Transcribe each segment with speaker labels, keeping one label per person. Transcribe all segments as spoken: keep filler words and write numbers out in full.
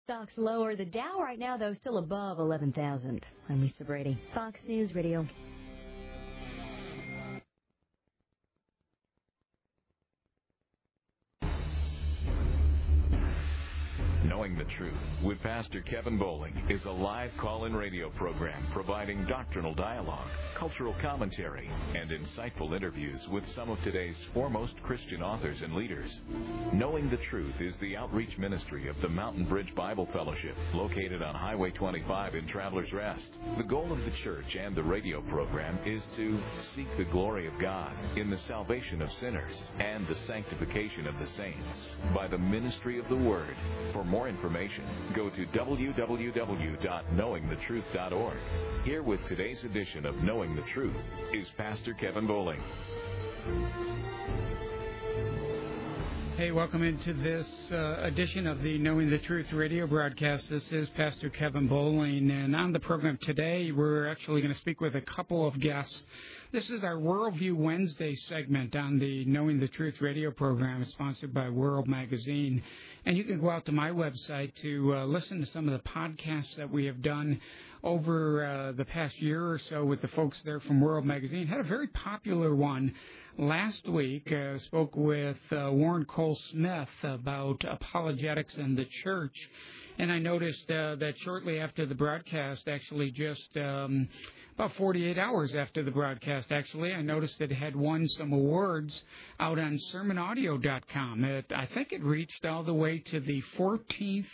Speaker 1: Stocks lower. The Dow right now, though, still above eleven thousand. I'm Lisa Brady, Fox News Radio.
Speaker 2: Knowing the Truth with Pastor Kevin Bowling is a live call-in radio program providing doctrinal dialogue, cultural commentary, and insightful interviews with some of today's foremost Christian authors and leaders. Knowing the Truth is the outreach ministry of the Mountain Bridge Bible Fellowship, located on Highway twenty-five in Travelers Rest. The goal of the church and the radio program is to seek the glory of God in the salvation of sinners and the sanctification of the saints by the ministry of the Word. For more information, go to w w w dot knowing the truth dot org. Here with today's edition of Knowing the Truth is Pastor Kevin Bowling.
Speaker 3: Hey, welcome into this uh, edition of the Knowing the Truth radio broadcast. This is Pastor Kevin Bowling, and on the program today, we're actually going to speak with a couple of guests. This is our Worldview Wednesday segment on the Knowing the Truth radio program. It's sponsored by World Magazine. And you can go out to my website to uh, listen to some of the podcasts that we have done over uh, the past year or so with the folks there from World Magazine. Had a very popular one last week. Uh, spoke with uh, Warren Cole Smith about apologetics in the church. And I noticed uh, that shortly after the broadcast, actually just um, about forty-eight hours after the broadcast, actually, I noticed it had won some awards out on sermon audio dot com. It, I think it reached all the way to the fourteenth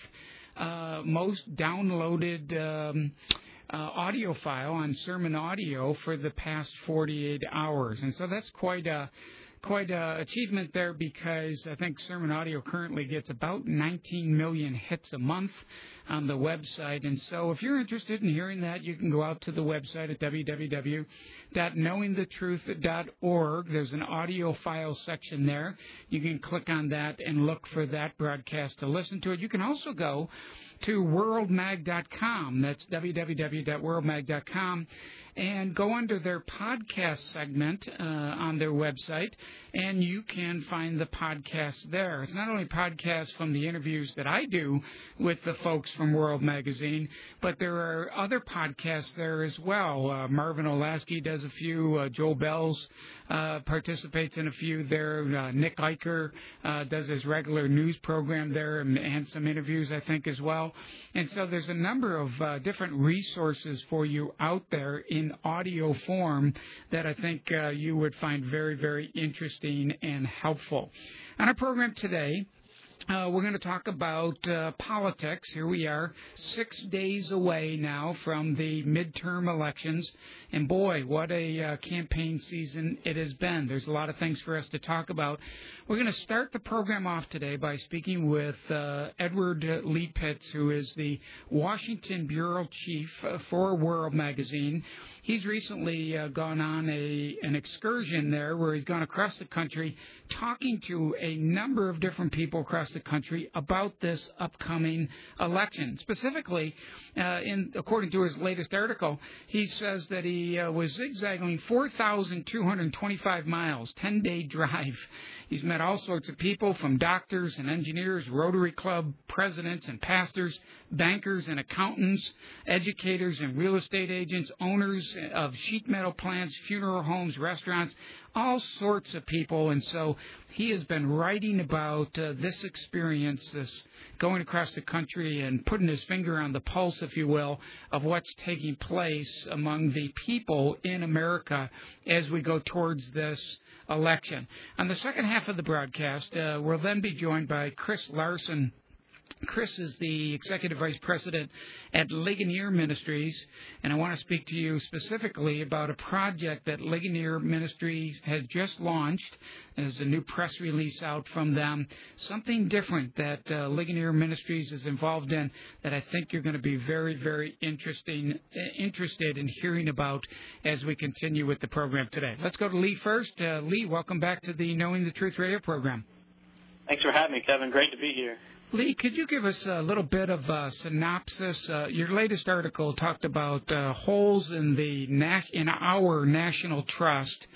Speaker 3: uh, most downloaded um, uh, audio file on Sermon Audio for the past forty-eight hours. And so that's quite a Quite an achievement there, because I think Sermon Audio currently gets about nineteen million hits a month on the website. And so if you're interested in hearing that, you can go out to the website at w w w dot knowing the truth dot org. There's an audio file section there. You can click on that and look for that broadcast to listen to it. You can also go to world mag dot com. That's w w w dot world mag dot com. And go under their podcast segment uh, on their website, and you can find the podcast there. It's not only podcasts from the interviews that I do with the folks from World Magazine, but there are other podcasts there as well. Uh, Marvin Olasky does a few. Uh, Joel Bells uh, participates in a few there. Uh, Nick Eicher uh, does his regular news program there, and, and some interviews, I think, as well. And so there's a number of uh, different resources for you out there in in audio form that I think uh, you would find very, very interesting and helpful. On our program today, Uh, we're going to talk about uh, politics. Here we are, six days away now from the midterm elections. And boy, what a uh, campaign season it has been. There's a lot of things for us to talk about. We're going to start the program off today by speaking with uh, Edward Lee Pitts, who is the Washington Bureau Chief for World Magazine. He's recently uh, gone on a an excursion there where he's gone across the country talking to a number of different people across the country about this upcoming election. Specifically, uh, in according to his latest article, he says that he uh, was zigzagging four thousand two hundred twenty-five miles, ten-day drive. He's met all sorts of people, from doctors and engineers, Rotary Club presidents and pastors, bankers and accountants, educators and real estate agents, owners of sheet metal plants, funeral homes, restaurants, all sorts of people. And so he has been writing about uh, this experience, this going across the country and putting his finger on the pulse, if you will, of what's taking place among the people in America as we go towards this election. On the second half of the broadcast, uh, we'll then be joined by Chris Larson. Chris is the Executive Vice President at Ligonier Ministries, and I want to speak to you specifically about a project that Ligonier Ministries has just launched. There's a new press release out from them, something different that uh, Ligonier Ministries is involved in that I think you're going to be very, very interesting, interested in hearing about as we continue with the program today. Let's go to Lee first. Uh, Lee, welcome back to the Knowing the Truth radio program.
Speaker 4: Thanks for having me, Kevin. Great to be here.
Speaker 3: Lee, could you give us a little bit of a synopsis? Uh, your latest article talked about uh, holes in the nas- in our national trust,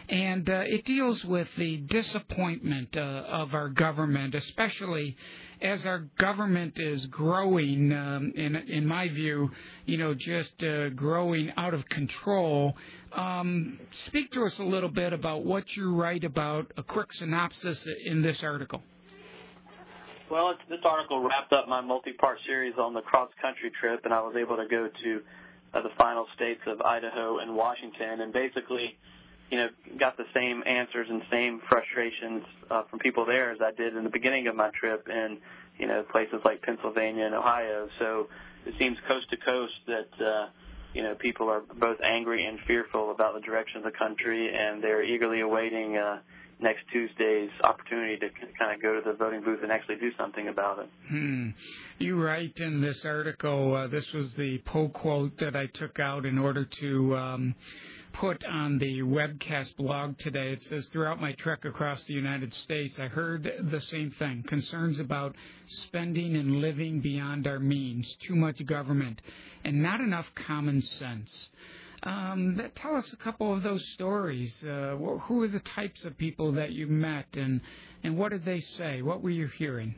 Speaker 3: and uh, it deals with the disappointment uh, of our government, especially as our government is growing, um, in, in my view, you know, just uh, growing out of control. Um, speak to us a little bit about what you write about, a quick synopsis in this article.
Speaker 4: Well, it's, this article wrapped up my multi-part series on the cross-country trip, and I was able to go to uh, the final states of Idaho and Washington, and basically, you know, got the same answers and same frustrations uh, from people there as I did in the beginning of my trip in, you know, places like Pennsylvania and Ohio. So it seems coast to coast that, uh, you know, people are both angry and fearful about the direction of the country, and they're eagerly awaiting uh, next Tuesday's opportunity to kind of go to the voting booth and actually do something about it.
Speaker 3: Hmm. You write in this article, uh, this was the Poe quote that I took out in order to um, put on the webcast blog today. It says, throughout my trek across the United States, I heard the same thing, concerns about spending and living beyond our means, too much government, and not enough common sense. Um, tell us a couple of those stories. Uh, who are the types of people that you met, and, and what did they say? What were you hearing?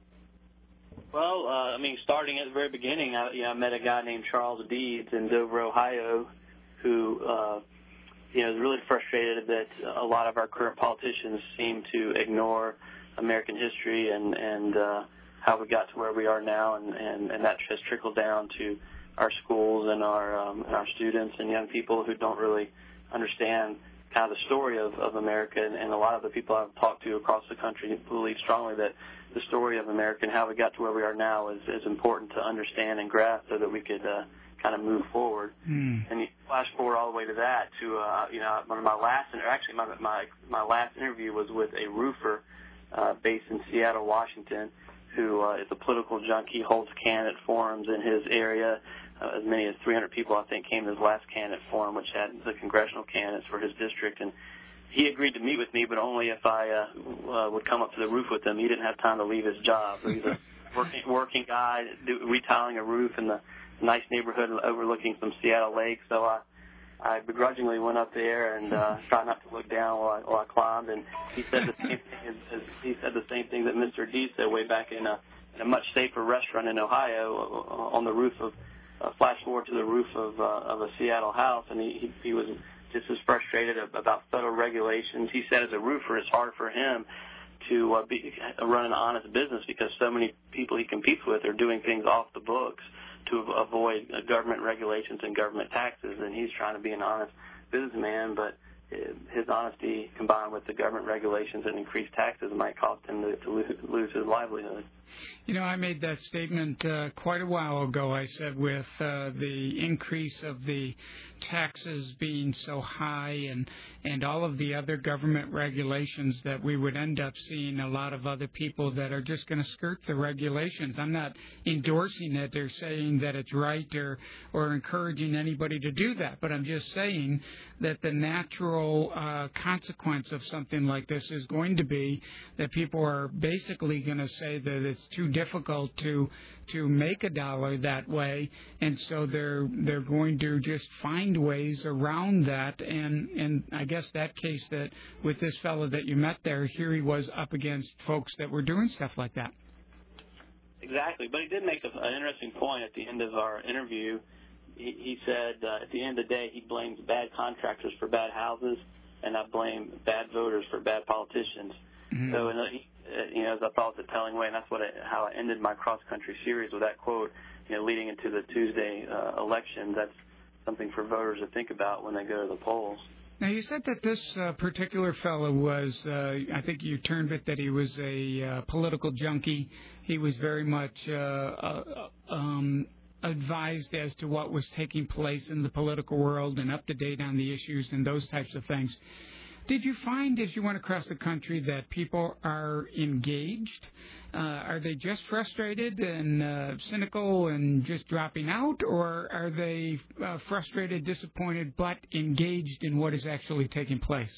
Speaker 4: Well, uh, I mean, starting at the very beginning, I, you know, I met a guy named Charles Deeds in Dover, Ohio, who, uh, you know, is really frustrated that a lot of our current politicians seem to ignore American history and, and uh, how we got to where we are now, and, and, and that has trickled down to our schools and our um, and our students and young people who don't really understand kind of the story of, of America. And, and a lot of the people I've talked to across the country believe strongly that the story of America and how we got to where we are now is, is important to understand and grasp so that we could uh, kind of move forward. Mm. And you flash forward all the way to that to uh, you know one of my last actually my my my last interview was with a roofer uh, based in Seattle, Washington, who uh, is a political junkie, holds candidate forums in his area. Uh, as many as three hundred people, I think, came to his last candidate forum, which had the congressional candidates for his district. And he agreed to meet with me, but only if I uh, uh, would come up to the roof with him. He didn't have time to leave his job. He's a working, working guy, do, retiling a roof in the nice neighborhood overlooking some Seattle Lake. So I, I begrudgingly went up there and uh, tried not to look down while I, while I climbed. And he said the same thing as, as he said the same thing that Mister D said way back in a, in a much safer restaurant in Ohio uh, on the roof of. Uh, flash forward to the roof of uh, of a Seattle house, and he, he he was just as frustrated about federal regulations. He said, as a roofer, it's hard for him to uh, be, run an honest business because so many people he competes with are doing things off the books to avoid uh, government regulations and government taxes, and he's trying to be an honest businessman, but his honesty combined with the government regulations and increased taxes might cost him to, to lose, lose his livelihood.
Speaker 3: You know, I made that statement uh, quite a while ago. I said with uh, the increase of the taxes being so high and and all of the other government regulations that we would end up seeing a lot of other people that are just going to skirt the regulations. I'm not endorsing it or saying that it's right or, or encouraging anybody to do that, but I'm just saying that the natural uh, consequence of something like this is going to be that people are basically going to say that it's too difficult to to make a dollar that way, and so they're they're going to just find ways around that. And and I guess that case that with this fellow that you met there, here he was up against folks that were doing stuff like that.
Speaker 4: Exactly, but he did make a, an interesting point at the end of our interview. He, he said uh, at the end of the day, he blames bad contractors for bad houses, and I blame bad voters for bad politicians. Mm-hmm. So, and he, uh, you know, as I thought it was a telling way, and that's what I, how I ended my cross-country series with that quote. You know, leading into the Tuesday uh, election, that's something for voters to think about when they go to the polls.
Speaker 3: Now, you said that this uh, particular fellow was, uh, I think you termed it that he was a uh, political junkie. He was very much uh, uh, um, advised as to what was taking place in the political world and up to date on the issues and those types of things. Did you find, as you went across the country, that people are engaged? Uh, are they just frustrated and uh, cynical and just dropping out, or are they uh, frustrated, disappointed, but engaged in what is actually taking place?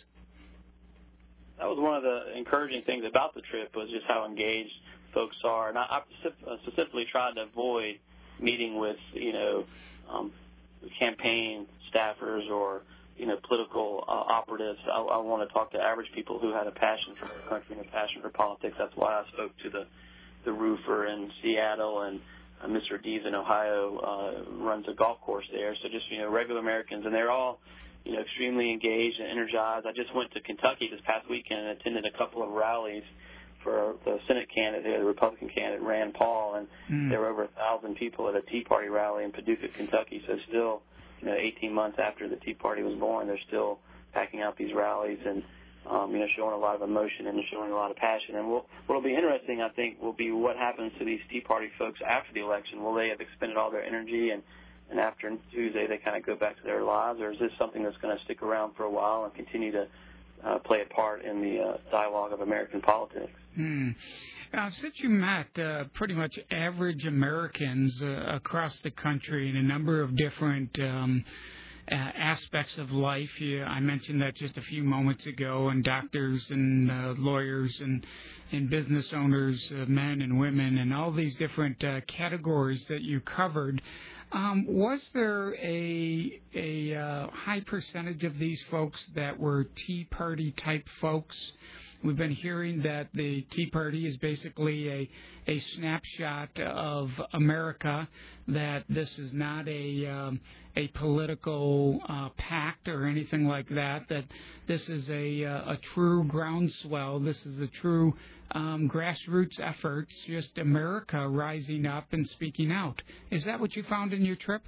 Speaker 4: That was one of the encouraging things about the trip, was just how engaged folks are. And I, I specifically tried to avoid meeting with, you know, um, campaign staffers or you know, political uh, operatives. I, I want to talk to average people who had a passion for their country and a passion for politics. That's why I spoke to the, the roofer in Seattle, and uh, Mister Dees in Ohio uh, runs a golf course there. So just, you know, regular Americans, and they're all, you know, extremely engaged and energized. I just went to Kentucky this past weekend and attended a couple of rallies for the Senate candidate there, the Republican candidate, Rand Paul, and mm. there were over a thousand people at a Tea Party rally in Paducah, Kentucky. So still, you know, eighteen months after the Tea Party was born, they're still packing out these rallies and, um, you know, showing a lot of emotion and showing a lot of passion. And we'll, what'll be interesting, I think, will be what happens to these Tea Party folks after the election. Will they have expended all their energy and, and after Tuesday they kind of go back to their lives, or is this something that's going to stick around for a while and continue to uh, play a part in the uh, dialogue of American politics?
Speaker 3: Hmm. Uh, since you met uh, pretty much average Americans uh, across the country in a number of different um, uh, aspects of life, you, I mentioned that just a few moments ago, and doctors and uh, lawyers and, and business owners, uh, men and women, and all these different uh, categories that you covered, um, was there a, a uh, high percentage of these folks that were Tea Party-type folks? We've been hearing that the Tea Party is basically a, a snapshot of America, that this is not a, um, a political uh, pact or anything like that, that this is a, uh, a true groundswell, this is a true um, grassroots efforts, just America rising up and speaking out. Is that what you found in your trip?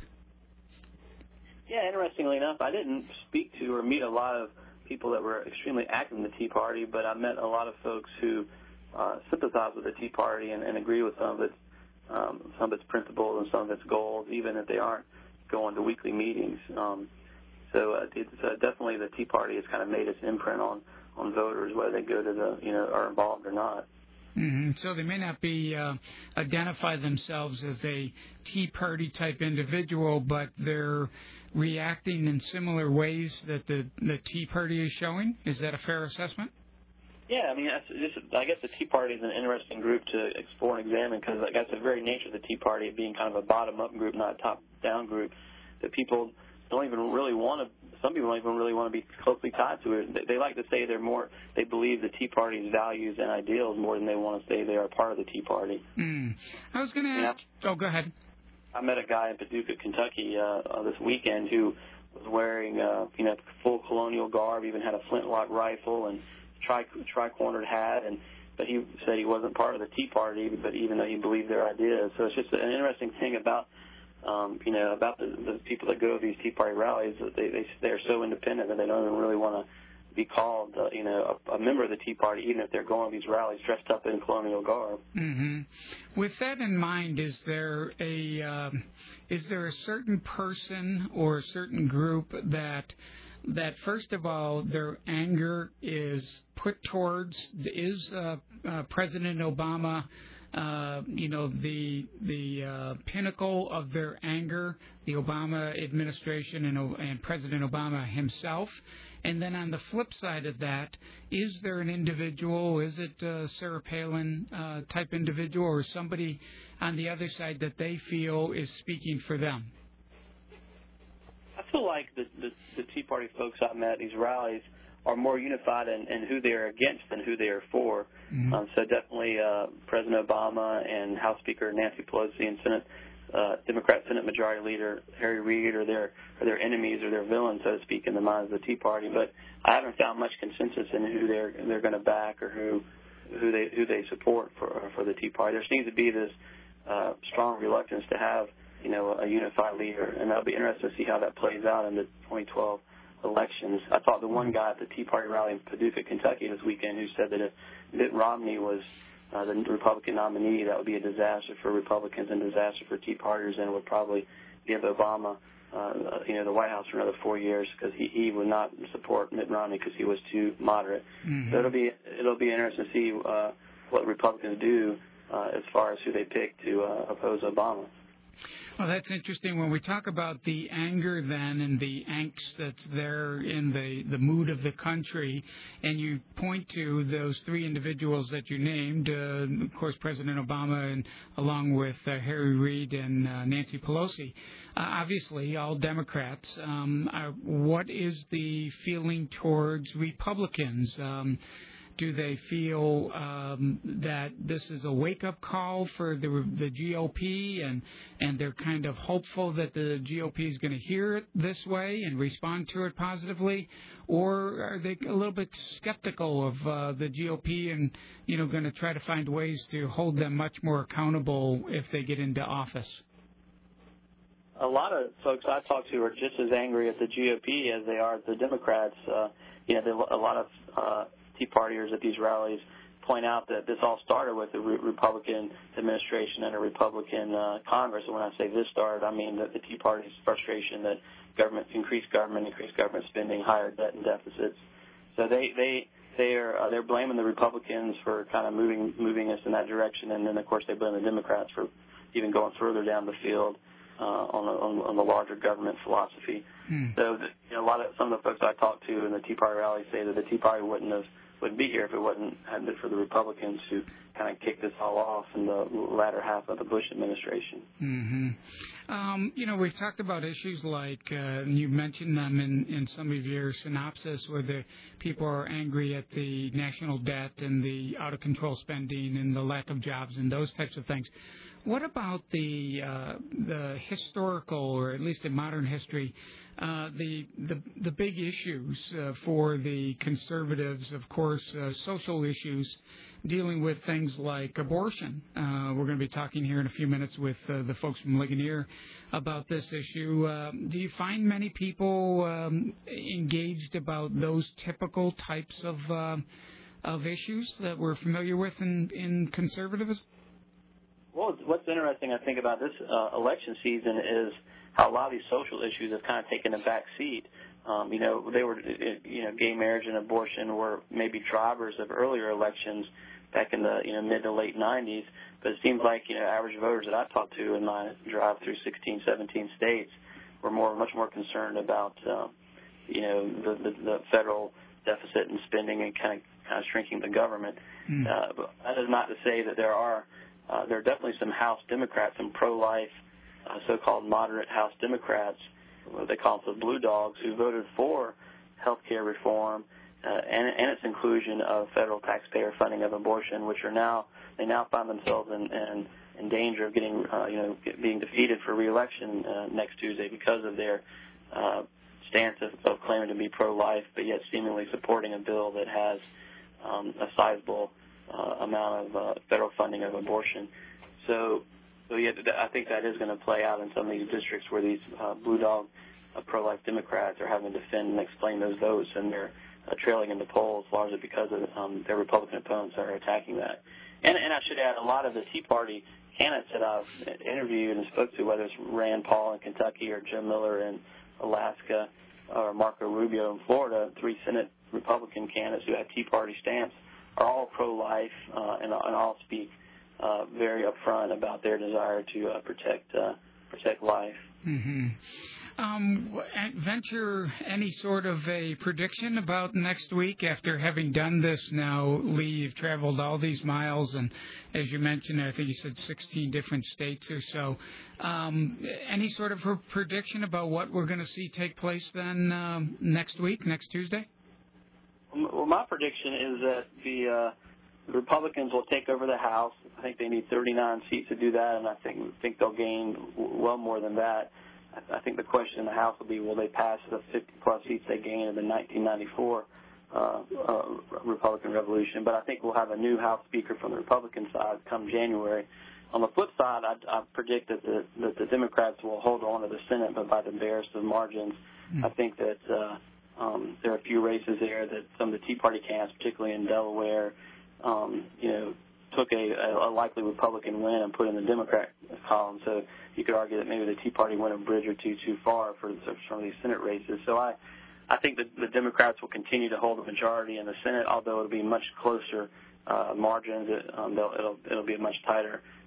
Speaker 4: Yeah, interestingly enough, I didn't speak to or meet a lot of people that were extremely active in the Tea Party, but I met a lot of folks who uh, sympathize with the Tea Party and, and agree with some of its um, some of its principles and some of its goals, even if they aren't going to weekly meetings. Um, so uh, it's uh, definitely the Tea Party has kind of made its imprint on, on voters, whether they go to the you know are involved or not.
Speaker 3: Mm-hmm. So they may not be uh, identify themselves as a Tea Party type individual, but they're reacting in similar ways that the, the Tea Party is showing? Is that a fair assessment?
Speaker 4: Yeah, I mean, that's just, I guess the Tea Party is an interesting group to explore and examine because I guess the very nature of the Tea Party being kind of a bottom-up group, not a top-down group, that people don't even really want to, some people don't even really want to be closely tied to it. They, they like to say they're more, they believe the Tea Party's values and ideals more than they want to say they are part of the Tea Party.
Speaker 3: Mm. I was going to ask, you know, oh, go ahead.
Speaker 4: I met a guy in Paducah, Kentucky, uh, uh, this weekend who was wearing, uh, you know, full colonial garb, even had a flintlock rifle and tri tri-cornered hat, and but he said he wasn't part of the Tea Party, but even though he believed their ideas. So it's just an interesting thing about, um, you know, about the, the people that go to these Tea Party rallies, that they, they they're so independent that they don't even really want to be called, uh, you know, a, a member of the Tea Party, even if they're going to these rallies dressed up in colonial garb.
Speaker 3: Mm-hmm. With that in mind, is there a um, is there a certain person or a certain group that that first of all their anger is put towards is uh, uh, President Obama? Uh, you know, the the uh, pinnacle of their anger, the Obama administration and, and President Obama himself. And then on the flip side of that, is there an individual, is it uh, Sarah Palin uh, type individual or somebody on the other side that they feel is speaking for them?
Speaker 4: I feel like the, the, the Tea Party folks I met at these rallies are more unified in, in who they're against than who they are for. Mm-hmm. um, so definitely uh, President Obama and House Speaker Nancy Pelosi and Senate uh, Democrat Senate Majority Leader Harry Reid are their are their enemies or their villains, so to speak, in the minds of the Tea Party. But I haven't found much consensus in who they're they're going to back or who who they who they support for for the Tea Party. There seems to be this uh, strong reluctance to have you know a unified leader, and that'll be interesting to see how that plays out in the twenty twelve elections. I talked to one guy at the Tea Party rally in Paducah, Kentucky this weekend who said that if Mitt Romney was uh, the Republican nominee, that would be a disaster for Republicans and a disaster for Tea Partiers, and would probably give Obama, uh, you know, the White House for another four years because he, he would not support Mitt Romney because he was too moderate. Mm-hmm. So it'll be it'll be interesting to see uh, what Republicans do uh, as far as who they pick to uh, oppose Obama.
Speaker 3: Well, that's interesting. When we talk about the anger then and the angst that's there in the, the mood of the country, and you point to those three individuals that you named, uh, of course, President Obama and along with uh, Harry Reid and uh, Nancy Pelosi, uh, obviously all Democrats. Um, uh, what is the feeling towards Republicans? Um, Do they feel um, that this is a wake-up call for the the G O P, and and they're kind of hopeful that the G O P is going to hear it this way and respond to it positively, or are they a little bit skeptical of uh, the G O P and you know going to try to find ways to hold them much more accountable if they get into office?
Speaker 4: A lot of folks I talk to are just as angry at the G O P as they are at the Democrats. Uh, you know, there, a lot of uh, Tea Partiers at these rallies point out that this all started with a re- Republican administration and a Republican uh, Congress. And when I say this started, I mean that the Tea Party's frustration that government, increased government, increased government spending, higher debt and deficits. So they they they are uh, they're blaming the Republicans for kind of moving moving us in that direction, and then of course they blame the Democrats for even going further down the field uh, on, the, on on the larger government philosophy. Hmm. So the, you know, a lot of some of the folks I talked to in the Tea Party rally say that the Tea Party wouldn't have wouldn't be here if it wasn't had been for the Republicans who kind of kicked this all off in the latter half of the Bush administration.
Speaker 3: Mm-hmm. Um, you know, we've talked about issues like, uh, and you mentioned them in, in some of your synopsis, where the people are angry at the national debt and the out-of-control spending and the lack of jobs and those types of things. What about the uh, the historical, or at least in modern history, uh, the, the the big issues uh, for the conservatives? Of course, uh, social issues dealing with things like abortion. Uh, we're going to be talking here in a few minutes with uh, the folks from Ligonier about this issue. Uh, do you find many people um, engaged about those typical types of uh, of issues that we're familiar with in, in conservatism?
Speaker 4: Well, what's interesting, I think, about this uh, election season is how a lot of these social issues have kind of taken a back seat. Um, you know, they were, you know, gay marriage and abortion were maybe drivers of earlier elections back in the, you know, mid to late nineties. But it seems like, you know, average voters that I talked to in my drive through sixteen, seventeen states were more, much more concerned about, uh, you know, the, the, the federal deficit and spending and kind of, kind of shrinking the government. Mm. Uh, but that is not to say that there are Uh, there are definitely some House Democrats, some pro-life, uh, so-called moderate House Democrats, what they call the Blue Dogs, who voted for health care reform uh, and, and its inclusion of federal taxpayer funding of abortion, which are now they now find themselves in, in, in danger of getting, uh, you know, being defeated for re-election uh, next Tuesday because of their uh, stance of, of claiming to be pro-life, but yet seemingly supporting a bill that has um, a sizable Uh, amount of uh, federal funding of abortion. So, so yeah, I think that is going to play out in some of these districts where these uh, blue dog uh, pro-life Democrats are having to defend and explain those votes, and they're uh, trailing in the polls largely because of um, their Republican opponents that are attacking that. And, and I should add, a lot of the Tea Party candidates that I've interviewed and spoke to, whether it's Rand Paul in Kentucky or Jim Miller in Alaska or Marco Rubio in Florida, three Senate Republican candidates who have Tea Party stamps, are all pro-life uh, and, and all speak uh, very upfront about their desire to uh, protect uh, protect life.
Speaker 3: Mm-hmm. Um, venture any sort of a prediction about next week after having done this now, Lee? You've traveled all these miles, and as you mentioned, I think you said sixteen different states or so. Um, any sort of a prediction about what we're going to see take place then um, next week, next Tuesday?
Speaker 4: Well, my prediction is that the, uh, the Republicans will take over the House. I think they need thirty-nine seats to do that, and I think think they'll gain well more than that. I, I think the question in the House will be, will they pass the fifty-plus seats they gained in the nineteen ninety-four uh, uh, Republican Revolution? But I think we'll have a new House Speaker from the Republican side come January. On the flip side, I, I predict that the, that the Democrats will hold on to the Senate, but by the barest of margins. Mm-hmm. I think that uh, Um, there are a few races there that some of the Tea Party candidates, particularly in Delaware, um, you know, took a, a likely Republican win and put in the Democrat column. So you could argue that maybe the Tea Party went a bridge or two too far for some of these Senate races. So I, I think that the Democrats will continue to hold a majority in the Senate, although it'll be much closer uh, margins. It, um, it'll, it'll be a much tighter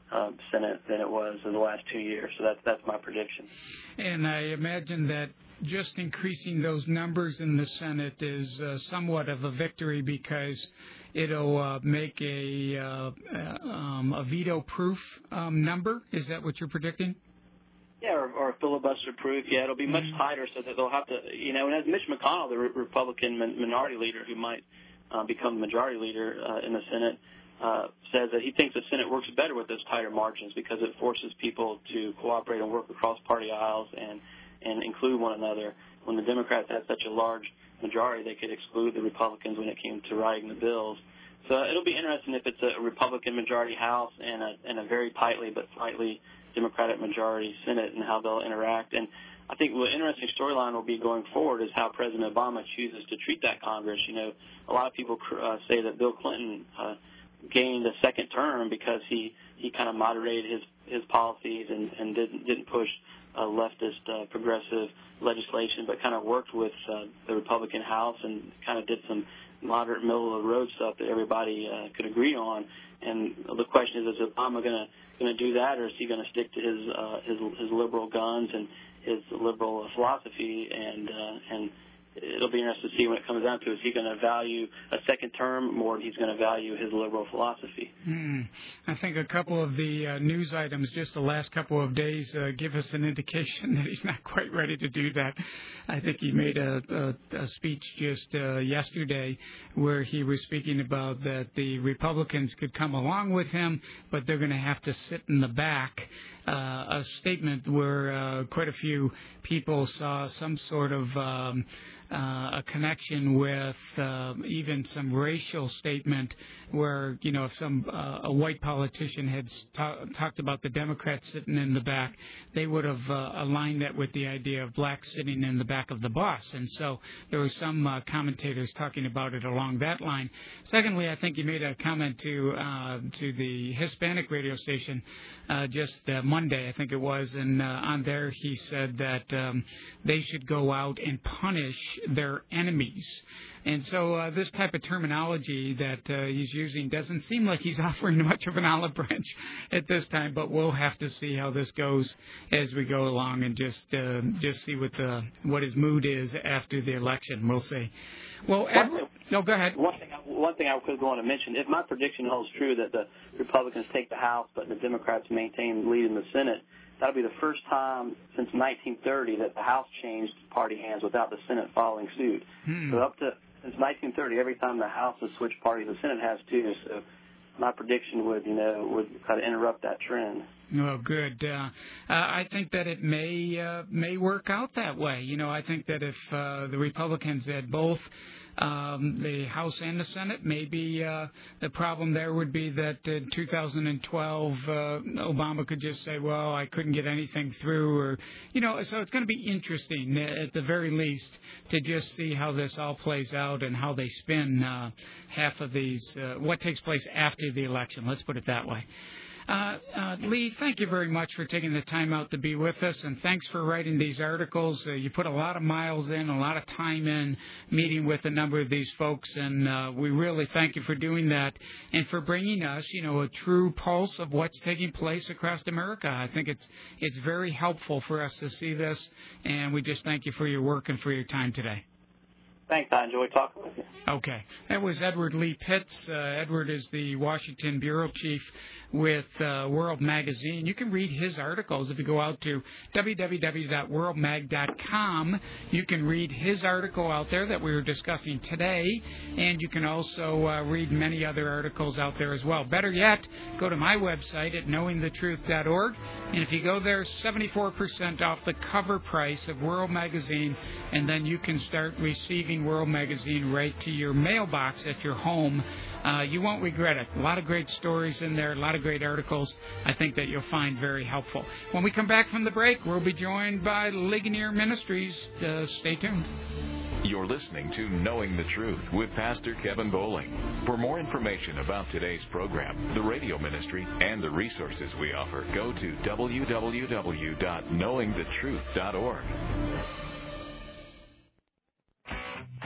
Speaker 4: uh, Senate than it was in the last two years. So that's that's my prediction.
Speaker 3: And I imagine that just increasing those numbers in the Senate is uh, somewhat of a victory because it'll uh, make a uh, um, a veto-proof um, number. Is that what you're predicting?
Speaker 4: Yeah, or, or filibuster-proof. Yeah, it'll be much mm-hmm. tighter, so that they'll have to, you know, and as Mitch McConnell, the re- Republican min- minority leader who might uh, become the majority leader uh, in the Senate, uh, says that he thinks the Senate works better with those tighter margins because it forces people to cooperate and work across party aisles and, and include one another. When the Democrats had such a large majority, they could exclude the Republicans when it came to writing the bills. So it'll be interesting if it's a Republican majority House and a, and a very tightly but slightly Democratic majority Senate and how they'll interact. And I think the interesting storyline will be going forward is how President Obama chooses to treat that Congress. You know, a lot of people uh, say that Bill Clinton uh, gained a second term because he, he kind of moderated his, his policies and, and didn't, didn't push uh, leftist uh, progressive legislation, but kind of worked with uh, the Republican House and kind of did some moderate middle-of-the-road stuff that everybody uh, could agree on. And the question is, is Obama going to going to do that, or is he going to stick to his uh, his his liberal guns and his liberal uh, philosophy? And uh, and it'll be interesting to see when it comes down to it. Is he going to value a second term more than he's going to value his liberal philosophy?
Speaker 3: Mm. I think a couple of the uh, news items just the last couple of days uh, give us an indication that he's not quite ready to do that. I think he made a, a, a speech just uh, yesterday where he was speaking about that the Republicans could come along with him, but they're going to have to sit in the back. Uh, a statement where uh, quite a few people saw some sort of um, uh, a connection with uh, even some racial statement where, you know, if some uh, a white politician had ta- talked about the Democrats sitting in the back, they would have uh, aligned that with the idea of blacks sitting in the back of the bus. And so there were some uh, commentators talking about it along that line. Secondly, I think you made a comment to uh, to the Hispanic radio station uh, just uh, Monday, I think it was, and uh, on there he said that um, they should go out and punish their enemies. And so uh, this type of terminology that uh, he's using doesn't seem like he's offering much of an olive branch at this time, but we'll have to see how this goes as we go along and just uh, just see what the what his mood is after the election. We'll see. Well, Ed, no, go ahead.
Speaker 4: One thing, one thing I could want to mention, if my prediction holds true that the Republicans take the House but the Democrats maintain the lead in the Senate, that'll be the first time since nineteen thirty that the House changed party hands without the Senate following suit. Hmm. So up to since nineteen thirty, every time the House has switched parties, the Senate has too. So my prediction would, you know, would kind of interrupt that trend.
Speaker 3: Oh, good. Uh, uh, I think that it may uh, may work out that way. You know, I think that if uh, the Republicans had both um, the House and the Senate, maybe uh, the problem there would be that in two thousand twelve, uh, Obama could just say, well, I couldn't get anything through, or, you know, so it's going to be interesting at the very least to just see how this all plays out and how they spin uh, half of these, uh, what takes place after the election. Let's put it that way. Uh, uh, Lee, thank you very much for taking the time out to be with us, and thanks for writing these articles. Uh, you put a lot of miles in, a lot of time in, meeting with a number of these folks, and uh, we really thank you for doing that and for bringing us, you know, a true pulse of what's taking place across America. I think it's it's very helpful for us to see this, and we just thank you for your work and for your time today.
Speaker 4: Thanks. I enjoyed talking with you.
Speaker 3: Okay. That was Edward Lee Pitts. Uh, Edward is the Washington bureau chief with uh, World Magazine. You can read his articles if you go out to w w w dot world mag dot com. You can read his article out there that we were discussing today, and you can also uh, read many other articles out there as well. Better yet, go to my website at knowing the truth dot org, and if you go there, seventy-four percent off the cover price of World Magazine, and then you can start receiving World Magazine right to your mailbox at your home. Uh, you won't regret it. A lot of great stories in there, a lot of great articles I think that you'll find very helpful. When we come back from the break, we'll be joined by Ligonier Ministries. Uh, stay tuned.
Speaker 2: You're listening to Knowing the Truth with Pastor Kevin Bowling. For more information about today's program, the radio ministry, and the resources we offer, go to w w w dot knowing the truth dot org.
Speaker 1: What did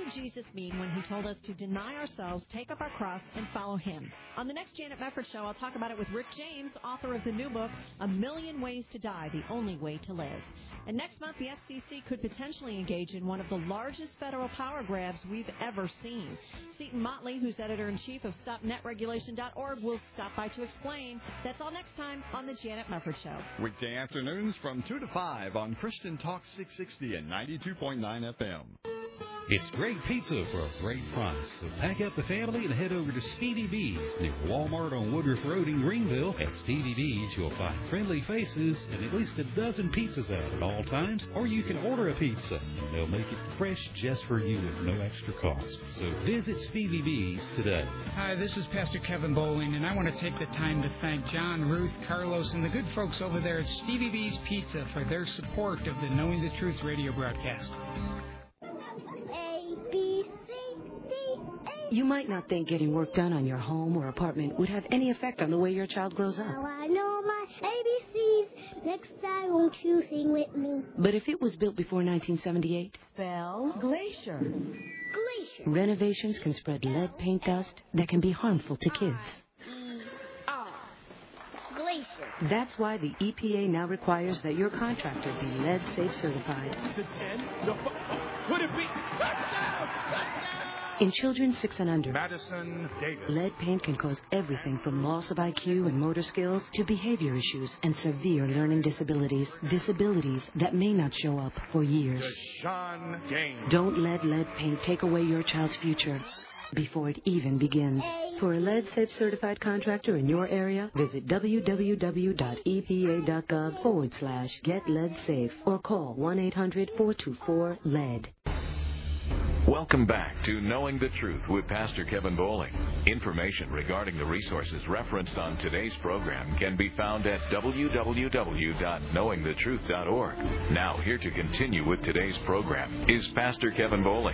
Speaker 5: did Jesus mean when he told us to deny ourselves, take up our cross, and follow him? On the next Janet Mefford Show, I'll talk about it with Rick James, author of the new book, A Million Ways to Die, The Only Way to Live. And next month, the F C C could potentially engage in one of the largest federal power grabs we've ever seen. Seton Motley, who's editor-in-chief of Stop Net Regulation dot org, will stop by to explain. That's all next time on The Janet Mefford Show.
Speaker 6: Weekday afternoons from two to five on Christian Talk six sixty and ninety-two point nine F M.
Speaker 7: It's great pizza for a great price. So pack up the family and head over to Stevie B's near Walmart on Woodruff Road in Greenville. At Stevie B's, you'll find friendly faces and at least a dozen pizzas out at all times. Or you can order a pizza, and they'll make it fresh just for you with no extra cost. So visit Stevie B's today.
Speaker 3: Hi, this is Pastor Kevin Bowling, and I want to take the time to thank John, Ruth, Carlos, and the good folks over there at Stevie B's Pizza for their support of the Knowing the Truth radio broadcast.
Speaker 8: You might not think getting work done on your home or apartment would have any effect on the way your child grows up.
Speaker 9: Now I know my A B Cs. Next time, won't you sing with me?
Speaker 8: But if it was built before nineteen seventy-eight,
Speaker 1: Spell glacier.
Speaker 9: Glacier.
Speaker 8: Renovations can spread lead paint dust that can be harmful to kids.
Speaker 9: E R. Glacier.
Speaker 8: That's why the E P A now requires that your contractor be lead safe certified.
Speaker 10: The ten, the f- could it be? Touchdown! Touchdown!
Speaker 8: In children six and under,
Speaker 10: Madison Davis.
Speaker 8: Lead paint can cause everything from loss of I Q and motor skills to behavior issues and severe learning disabilities, disabilities that may not show up for years.
Speaker 10: Deshaun Gaines.
Speaker 8: Don't let lead paint take away your child's future before it even begins. For a lead-safe certified contractor in your area, visit www.epa.gov forward slash get lead safe or call one eight hundred four two four lead.
Speaker 2: Welcome back to Knowing the Truth with Pastor Kevin Bowling. Information regarding the resources referenced on today's program can be found at w w w dot knowing the truth dot org. Now, here to continue with today's program is Pastor Kevin Bowling.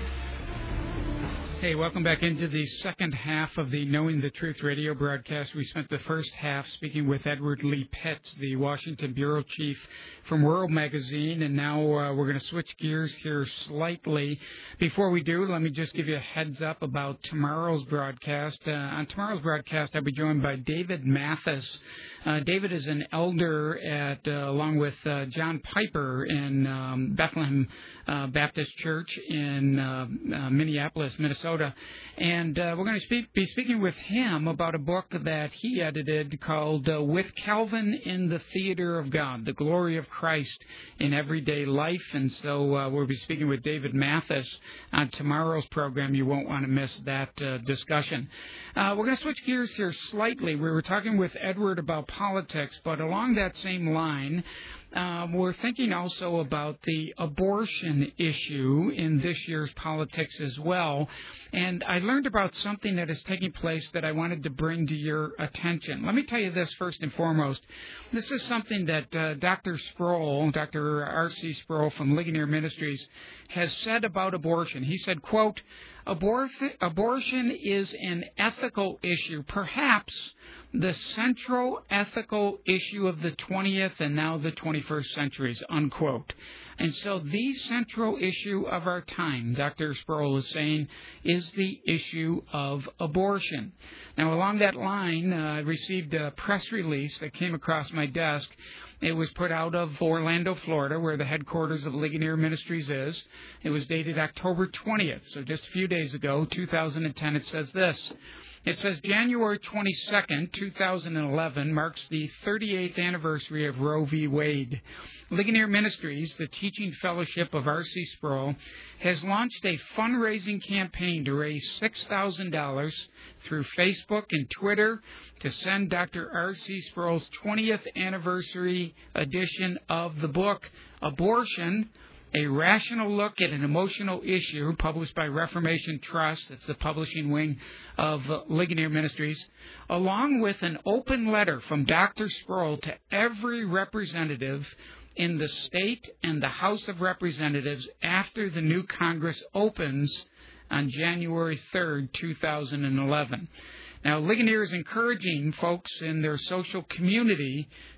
Speaker 3: Hey, welcome back into the second half of the Knowing the Truth radio broadcast. We spent the first half speaking with Edward Lee Pitts, the Washington bureau chief from World Magazine, and now uh, we're going to switch gears here slightly. Before we do, let me just give you a heads up about tomorrow's broadcast. Uh, on tomorrow's broadcast, I'll be joined by David Mathis. Uh, David is an elder at, uh, along with uh, John Piper in um, Bethlehem uh, Baptist Church in uh, uh, Minneapolis, Minnesota. And uh, we're going to speak, be speaking with him about a book that he edited called uh, With Calvin in the Theater of God, The Glory of Christ in Everyday Life. And so uh, we'll be speaking with David Mathis on tomorrow's program. You won't want to miss that uh, discussion. Uh, we're going to switch gears here slightly. We were talking with Edward about politics, but along that same line, Uh, we're thinking also about the abortion issue in this year's politics as well. And I learned about something that is taking place that I wanted to bring to your attention. Let me tell you this first and foremost. This is something that uh, Doctor Sproul, Doctor R C Sproul from Ligonier Ministries, has said about abortion. He said, quote, Abor- abortion is an ethical issue, perhaps the central ethical issue of the twentieth and now the twenty-first centuries, unquote. And so the central issue of our time, Doctor Sproul is saying, is the issue of abortion. Now, along that line, uh, I received a press release that came across my desk. It was put out of Orlando, Florida, where the headquarters of Ligonier Ministries is. It was dated October twentieth, so just a few days ago, two thousand ten. It says this. It says January twenty-second, two thousand eleven marks the thirty-eighth anniversary of Roe v. Wade. Ligonier Ministries, the teaching fellowship of R C Sproul, has launched a fundraising campaign to raise six thousand dollars through Facebook and Twitter to send Doctor R C Sproul's twentieth anniversary edition of the book, Abortion, A Rational Look at an Emotional Issue, published by Reformation Trust, that's the publishing wing of uh, Ligonier Ministries, along with an open letter from Doctor Sproul to every representative in the state and the House of Representatives after the new Congress opens on January third, two thousand eleven. Now, Ligonier is encouraging folks in their social community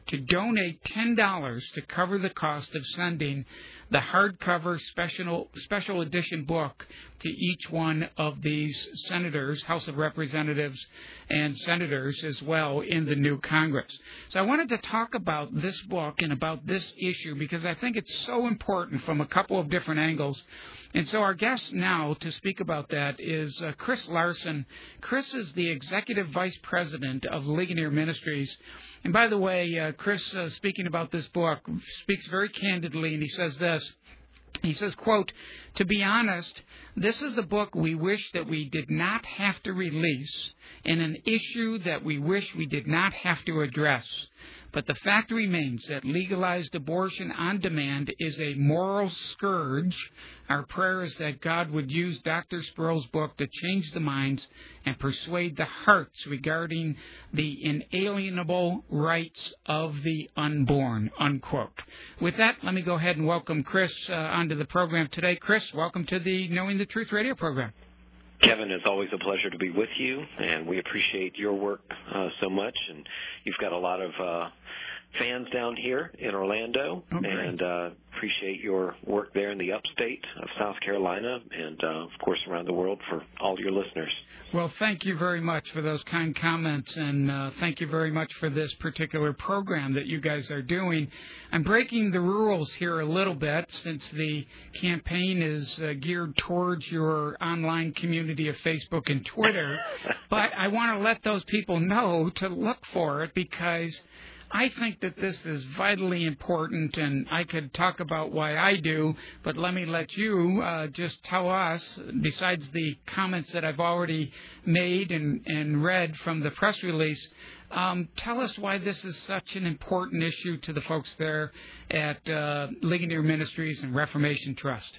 Speaker 3: to donate ten dollars to cover the cost of sending the hardcover special special edition book to each one of these senators, House of Representatives and senators as well in the new Congress. So I wanted to talk about this book and about this issue because I think it's so important from a couple of different angles. And so our guest now to speak about that is uh, Chris Larson. Chris is the Executive Vice President of Ligonier Ministries. And by the way, uh, Chris, uh, speaking about this book, speaks very candidly, and he says this. He says, quote, "To be honest, this is a book we wish that we did not have to release and an issue that we wish we did not have to address. But the fact remains that legalized abortion on demand is a moral scourge. Our prayer is that God would use Doctor Sproul's book to change the minds and persuade the hearts regarding the inalienable rights of the unborn," unquote. With that, let me go ahead and welcome Chris uh, onto the program today. Chris, welcome to the Knowing the Truth radio program.
Speaker 11: Kevin, it's always a pleasure to be with you, and we appreciate your work uh, so much. And you've got a lot of uh, fans down here in Orlando,
Speaker 3: oh,
Speaker 11: and uh, appreciate your work there in the upstate of South Carolina and, uh, of course, around the world for all your listeners.
Speaker 3: Well, thank you very much for those kind comments, and uh, thank you very much for this particular program that you guys are doing. I'm breaking the rules here a little bit since the campaign is uh, geared towards your online community of Facebook and Twitter, but I want to let those people know to look for it because I think that this is vitally important, and I could talk about why I do, but let me let you uh, just tell us, besides the comments that I've already made and, and read from the press release, um, tell us why this is such an important issue to the folks there at uh, Ligonier Ministries and Reformation Trust.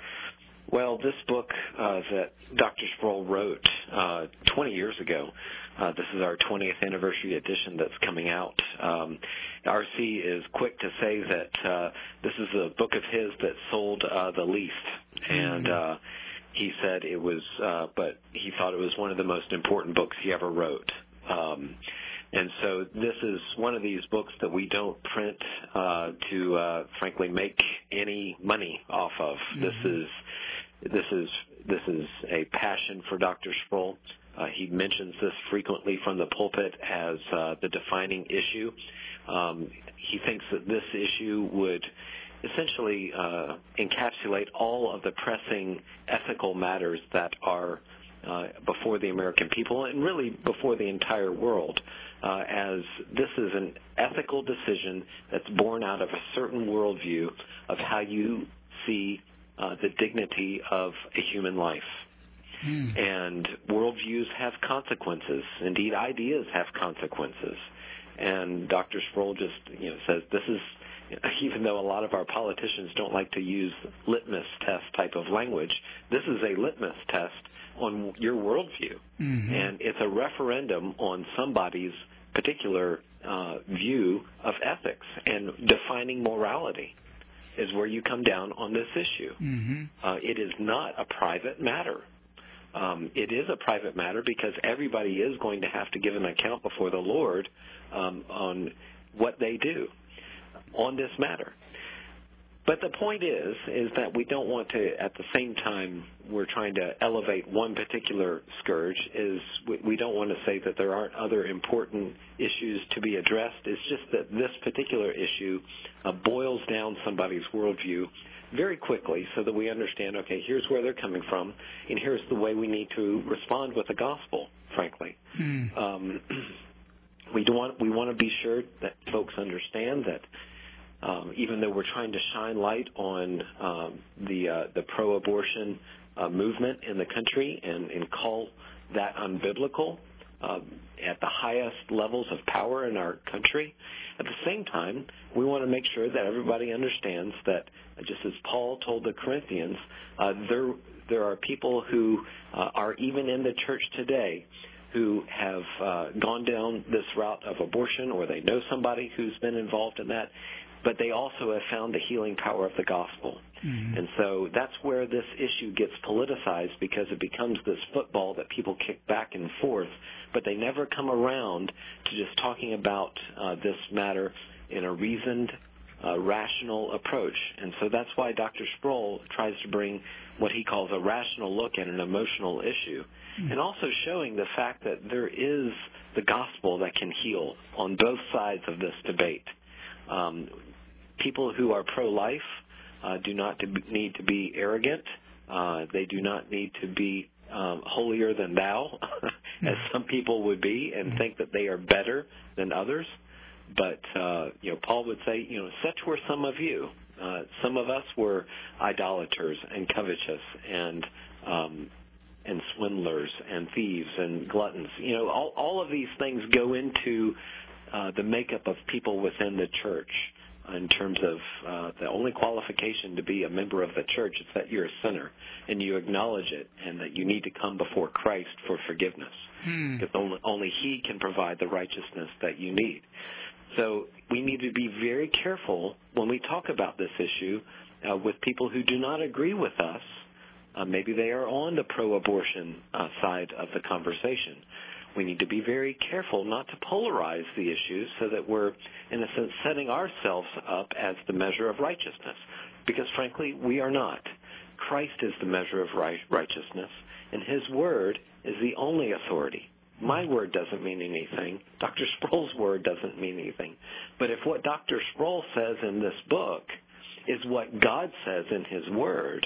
Speaker 11: Well, this book uh, that Doctor Sproul wrote uh, twenty years ago, Uh, this is our twentieth anniversary edition that's coming out. Um, R C is quick to say that uh, this is a book of his that sold uh, the least, and uh, he said it was, uh, but he thought it was one of the most important books he ever wrote. Um, and so this is one of these books that we don't print uh, to, uh, frankly, make any money off of. Mm-hmm. This is this is this is a passion for Doctor Sproul. Uh, he mentions this frequently from the pulpit as uh, the defining issue. Um, he thinks that this issue would essentially uh, encapsulate all of the pressing ethical matters that are uh, before the American people and really before the entire world, uh, as this is an ethical decision that's born out of a certain worldview of how you see uh, the dignity of a human life. Hmm. And worldviews have consequences. Indeed, ideas have consequences. And Doctor Sproul just, you know, says this is, even though a lot of our politicians don't like to use litmus test type of language, this is a litmus test on your worldview. Mm-hmm. And it's a referendum on somebody's particular uh, view of ethics, and defining morality is where you come down on this issue. Mm-hmm. Uh, it is not a private matter. Um, it is a private matter because everybody is going to have to give an account before the Lord um, on what they do on this matter. But the point is, is that we don't want to, at the same time we're trying to elevate one particular scourge, is we, we don't want to say that there aren't other important issues to be addressed. It's just that this particular issue uh, boils down somebody's worldview very quickly so that we understand, okay, here's where they're coming from, and here's the way we need to respond with the gospel, frankly. Mm. Um, we, do want, we want to be sure that folks understand that um, even though we're trying to shine light on um, the, uh, the pro-abortion uh, movement in the country and, and call that unbiblical uh, at the highest levels of power in our country, at the same time, we want to make sure that everybody understands that, just as Paul told the Corinthians, uh, there there are people who uh, are even in the church today who have uh, gone down this route of abortion, or they know somebody who's been involved in that, but they also have found the healing power of the gospel. Mm-hmm. And so that's where this issue gets politicized, because it becomes this football that people kick back and forth, but they never come around to just talking about uh, this matter in a reasoned, uh, rational approach. And so that's why Doctor Sproul tries to bring what he calls a rational look at an emotional issue, mm-hmm. and also showing the fact that there is the gospel that can heal on both sides of this debate. Um, people who are pro-life uh, do not need to be arrogant. Uh, they do not need to be um, holier than thou, as some people would be, and think that they are better than others. But, uh, you know, Paul would say, you know, such were some of you. Uh, some of us were idolaters and covetous and um, and swindlers and thieves and gluttons. You know, all, all of these things go into uh, the makeup of people within the church in terms of uh, the only qualification to be a member of the church is that you're a sinner and you acknowledge it and that you need to come before Christ for forgiveness. Hmm. Because only, only He can provide the righteousness that you need. So we need to be very careful when we talk about this issue uh, with people who do not agree with us. Uh, maybe they are on the pro-abortion uh, side of the conversation. We need to be very careful not to polarize the issue so that we're, in a sense, setting ourselves up as the measure of righteousness. Because, frankly, we are not. Christ is the measure of right- righteousness, and His word is the only authority. My word doesn't mean anything. Doctor Sproul's word doesn't mean anything. But if what Doctor Sproul says in this book is what God says in His word,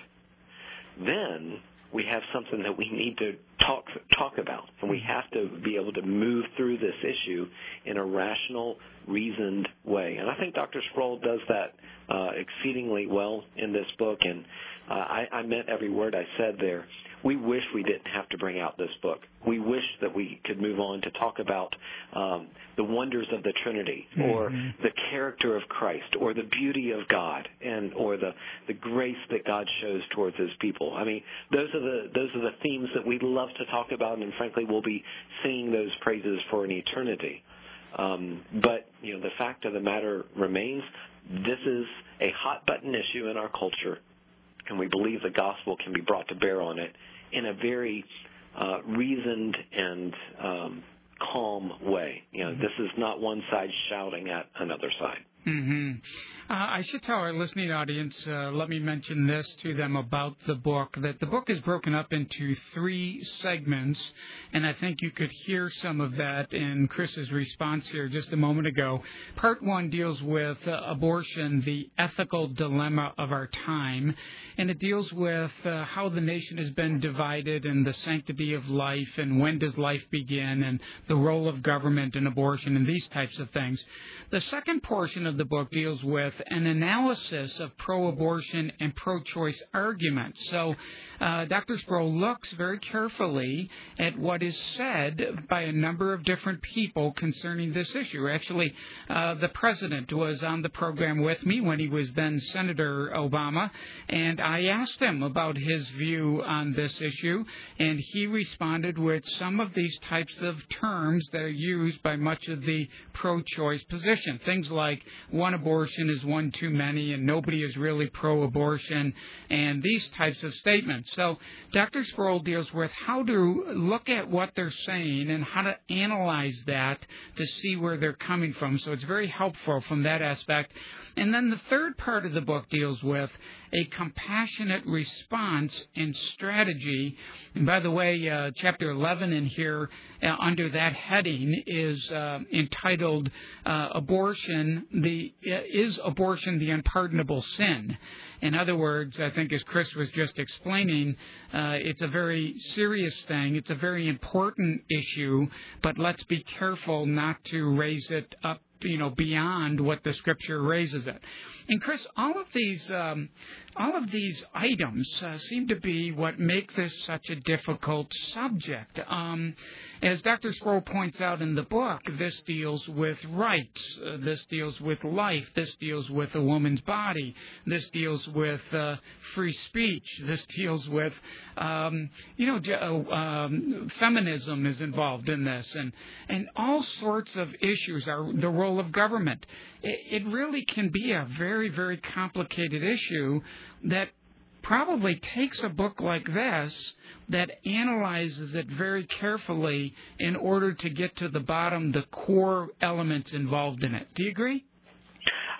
Speaker 11: then we have something that we need to talk talk about, and we have to be able to move through this issue in a rational, reasoned way. And I think Doctor Sproul does that uh, exceedingly well in this book, and uh, I, I meant every word I said there. We wish we didn't have to bring out this book. We wish that we could move on to talk about um, the wonders of the Trinity, mm-hmm. or the character of Christ, or the beauty of God, and or the, the grace that God shows towards His people. I mean, those are the those are the themes that we love to talk about, and frankly, we'll be singing those praises for an eternity. Um, but you know, the fact of the matter remains: this is a hot button issue in our culture, and we believe the gospel can be brought to bear on it in a very uh, reasoned and um, calm way. You know, mm-hmm. this is not one side shouting at another side.
Speaker 3: Mm-hmm. Uh, I should tell our listening audience, uh, let me mention this to them about the book, that the book is broken up into three segments, and I think you could hear some of that in Chris's response here just a moment ago. Part one deals with uh, abortion, the ethical dilemma of our time, and it deals with uh, how the nation has been divided and the sanctity of life and when does life begin and the role of government in abortion and these types of things. The second portion of the book deals with an analysis of pro-abortion and pro-choice arguments. So uh, Doctor Sproul looks very carefully at what is said by a number of different people concerning this issue. Actually, uh, the president was on the program with me when he was then Senator Obama, and I asked him about his view on this issue, and he responded with some of these types of terms that are used by much of the pro-choice position. Things like one abortion is one too many and nobody is really pro-abortion and these types of statements. So Doctor Sproul deals with how to look at what they're saying and how to analyze that to see where they're coming from. So it's very helpful from that aspect. And then the third part of the book deals with a compassionate response and strategy. And by the way, uh, chapter eleven in here, uh, under that heading, is uh, entitled uh, "Abortion: the uh, Is Abortion the Unpardonable Sin?" In other words, I think as Chris was just explaining, uh, it's a very serious thing. It's a very important issue, but let's be careful not to raise it up, you know, beyond what the Scripture raises it. And Chris, all of these, um, all of these items uh, seem to be what make this such a difficult subject. Um, as Doctor Sproul points out in the book, this deals with rights. Uh, this deals with life. This deals with a woman's body. This deals with uh, free speech. This deals with, um, you know, um, feminism is involved in this, and and all sorts of issues are the role of government. It, it really can be a very, very complicated issue that probably takes a book like this that analyzes it very carefully in order to get to the bottom, the core elements involved in it. Do you agree?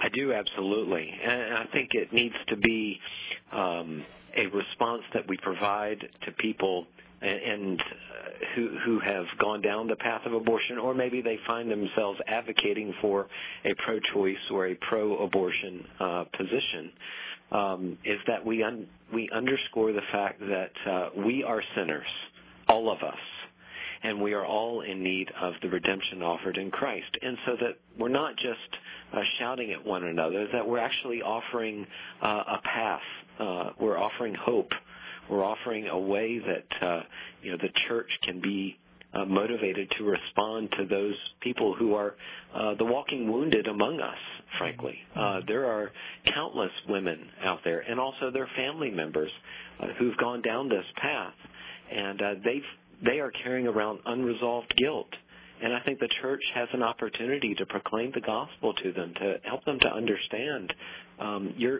Speaker 11: I do, absolutely. And I think it needs to be um, a response that we provide to people and, and uh, who, who have gone down the path of abortion, or maybe they find themselves advocating for a pro-choice or a pro-abortion uh, position, um, is that we, un- we underscore the fact that uh, we are sinners, all of us. And we are all in need of the redemption offered in Christ. And so that we're not just uh, shouting at one another, that we're actually offering uh, a path. Uh, we're offering hope. We're offering a way that, uh, you know, the church can be uh, motivated to respond to those people who are uh, the walking wounded among us, frankly. Uh, there are countless women out there, and also their family members uh, who've gone down this path, and uh, they've they are carrying around unresolved guilt. And I think the church has an opportunity to proclaim the gospel to them, to help them to understand um, you're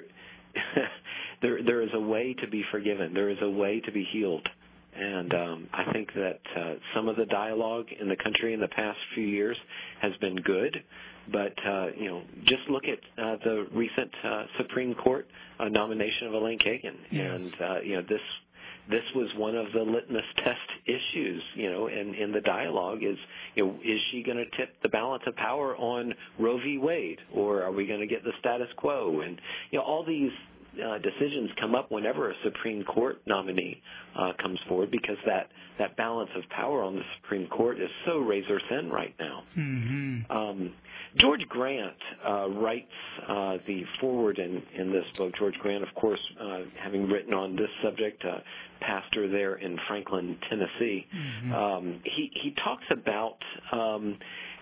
Speaker 11: there, there is a way to be forgiven. There is a way to be healed. And um, I think that uh, some of the dialogue in the country in the past few years has been good. But, uh, you know, just look at uh, the recent uh, Supreme Court uh, nomination of Elaine Kagan.
Speaker 3: Yes.
Speaker 11: And, uh, you know, this This was one of the litmus test issues, you know, in, in the dialogue is, you know, is she going to tip the balance of power on Roe v. Wade, or are we going to get the status quo? And, you know, all these uh, decisions come up whenever a Supreme Court nominee uh, comes forward, because that, that balance of power on the Supreme Court is so razor thin right now.
Speaker 3: Mm-hmm.
Speaker 11: Um, George Grant uh, writes uh, the foreword in, in this book. George Grant, of course, uh, having written on this subject, uh, pastor there in Franklin, Tennessee,
Speaker 3: mm-hmm.
Speaker 11: um, he, he talks about um,